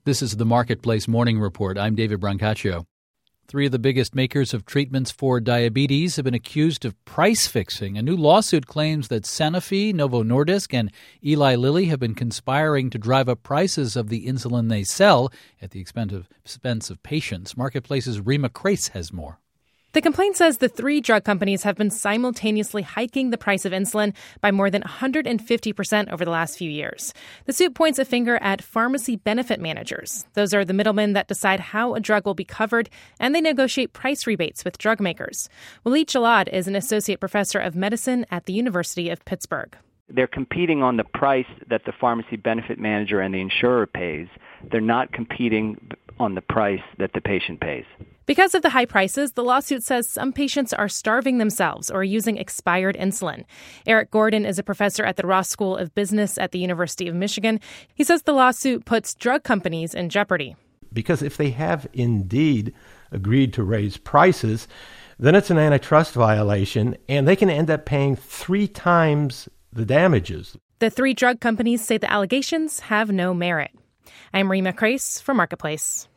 This is the Marketplace Morning Report. I'm David Brancaccio. Three of the biggest makers of treatments for diabetes have been accused of price fixing. A new lawsuit claims that Sanofi, Novo Nordisk, and Eli Lilly have been conspiring to drive up prices of the insulin they sell at the expense of patients. Marketplace's Rima Crace has more. The complaint says the three drug companies have been simultaneously hiking the price of insulin by more than 150% over the last few years. The suit points a finger at pharmacy benefit managers. Those are the middlemen that decide how a drug will be covered, and they negotiate price rebates with drug makers. Walid Jalad is an associate professor of medicine at the University of Pittsburgh. They're competing on the price that the pharmacy benefit manager and the insurer pays. They're not competing on the price that the patient pays. Because of the high prices, the lawsuit says some patients are starving themselves or using expired insulin. Eric Gordon is a professor at the Ross School of Business at the University of Michigan. He says the lawsuit puts drug companies in jeopardy. Because if they have indeed agreed to raise prices, then it's an antitrust violation, and they can end up paying 3 times the damages. The three drug companies say the allegations have no merit. I'm Rima Crace for Marketplace.